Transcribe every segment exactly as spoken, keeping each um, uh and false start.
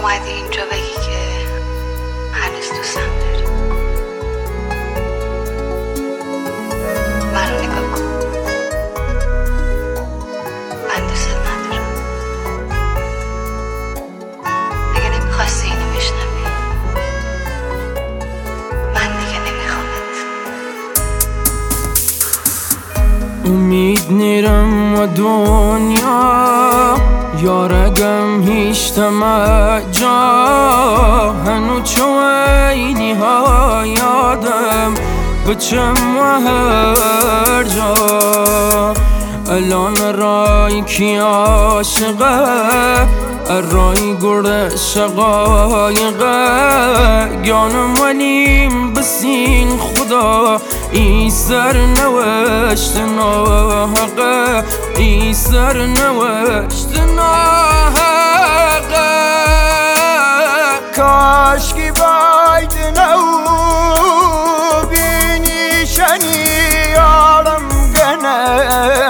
اومدی اینجا بگی که هنوز دوستم داری. منو نگاه کن، من دوست ندارم. اگه نمیخواستی اینو بشنوی، من دیگه نمیخوامت. امید نیرم و دنیا یارگم هیچ تمجا هنو چوینی ها یادم بچم و هر جا الان رای کی عاشقه رای گرد شقایقه گانم ولیم بسین خدا ای سر نوشت ناحقه ای سر نوشت ناحقه کاش کی باید نو بینی شنی یارم گنه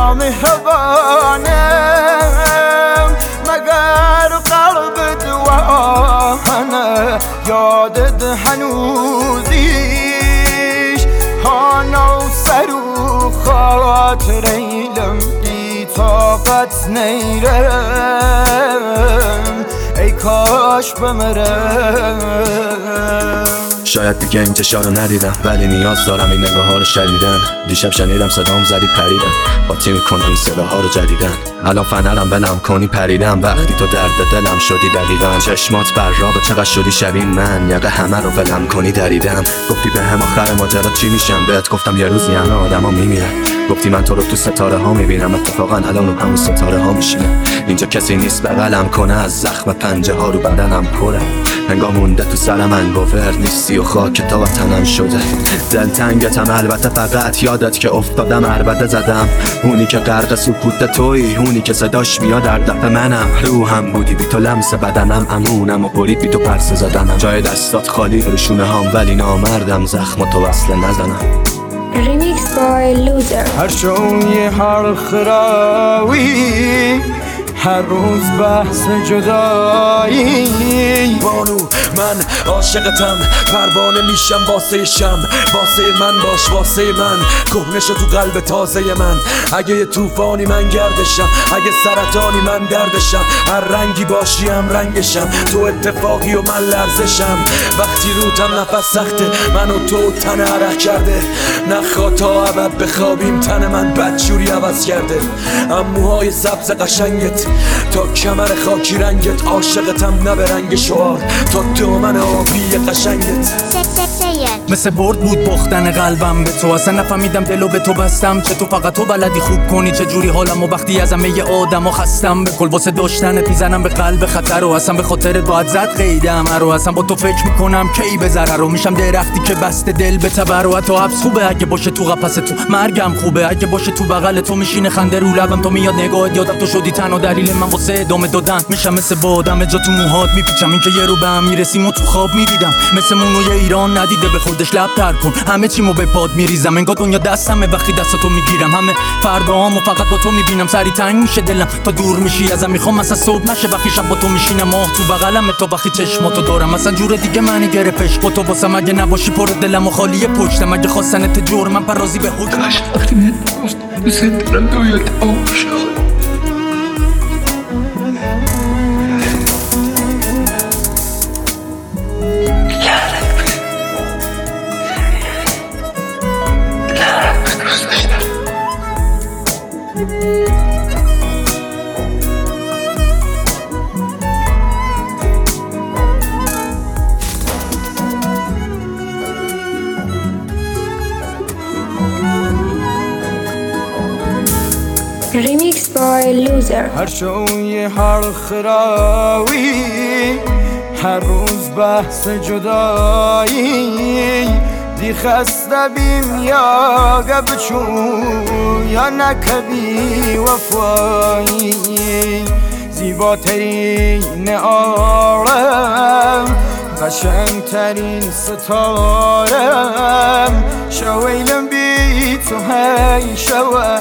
نامهربانم مگر قلب دوانه یادت هنوزیش هانو سرو خاطر ایلم بی طاقت نیرم ای کاش بمرم. شاید دیگه انتشار رو ندیدم ولی نیاز دارم این نگاه ها رو شدیدن. دیشب شنیدم صدام زدی پریدم قاطی میکنم این صداها رو جدیدن. الان فنرم بلم کنی پریدم وقتی تو درد دلم شدی دقیقا. چشمات بر را به چقدر شدی شبیه من یقه همه رو بلم کنی دریدم. گفتی به هم آخر ماجرا چی میشم بهت گفتم یه روزی همه آدم ها میمیرن. گفتی من تو رو تو ستاره ها میبینم اتفاقا الان رو همون ستاره ها میشینم. اینجا کسی نیست بغلم کنه از زخم پنجه ها رو بدنم پره. انگار مونده تو سرم انگوور نیستی و خاک تا وطنم شده. دلتنگتم البته فقط یادت که افتادم عربده زدم. اونی که غرق سکوت تویی اونی که صداش میاد در دفع منم. روحم بودی بی تو لمس بدنم امونم و برید بی تو پرسه زدنم. جای دستات خالی روشونه هام ولی نامردم زخم تو وصله نزنم. Remix by Loser. هر شوی هر خراوی هر روز بحث جدایی. بانو من عاشقتم پروانه میشم واسه شم واسه من باش واسه من کهنه شو تو قلب تازه من. اگه یه طوفانی من گردشم اگه سرطانی من دردشم هر رنگی باشی هم رنگشم تو اتفاقی و من لرزشم. وقتی روتم نفس سخته منو تو تن عرق کرده نخواه تا ابد بخوابیم تن من بدجوری عوض کرده. اموهای سبز قشنگت تا کمر خاکی رنگت عاشقتم نه به رنگ شعار تا دامن آبی قشنگت. مثل برد بود باختن قلبم به تو اصلا نفهمیدم دلو به تو بستم چه تو فقط تو بلدی خوب کنی چه جوری حالم و وقتی از همه آدم و خستم به کل واسه داشتنت میزنم به قلب خطر و اصلا به خاطرت باید زد قیدم رو اصلا با تو فکر میکنم کی به ضرر رو میشم درختی که بسته دل به تبر و حتی حبس خوبه اگه باشه تو قفس تو مرگم خوبه اگه باشه تو بغل تو میشینه خنده رو لبم تو میاد نگاهت یادم تو شدی تنها دلیل من واسه ادامه دادن. میشم مثل بادم جا تو موهات میپیچم این که یه رو به هم میرسیم و تو خواب میدیدم مثل مونوی ایران ندیده به خودش لب تر کن همه چیمو به پاد میریزم انگار دنیا دستمه وقتی دستاتو میگیرم همه فرداهامو فقط با تو میبینم سری تنگ میشه دلم تا دور میشی ازم میخوام مثلا صبح نشه وقتی شب با تو میشینم ماه تو بغلم تو وقتی چشماتو دارم مثلا جور دیگه منی گرفتش با تو واسم اگه نباشی پر دلم و خالی پشتم اگه خواستنت جور من پرازی به حکم کاش وقتی من گفت دوست دارم تو یاد عاشق Remix by Loser. هر شوی هر خراوی هر روز بحث جدایی. دی خسته بیم یا گبچو یا نکبی وفایی. زیباترین عالم قشنگترین ستارم شویلم بی تو هی شوه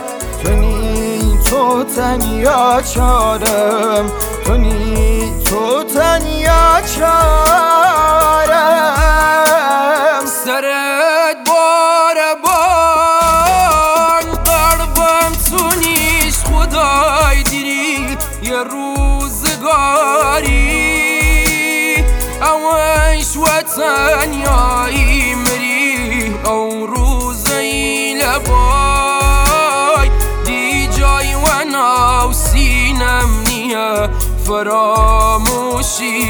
تو تنیا چارم تو نی تو تنیا سنیایی مری او روزی لبای دی جای و ناو سینم نیه فراموشی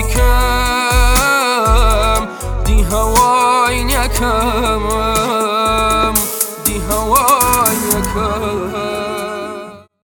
کم دی هوای نکم دی هوای نکم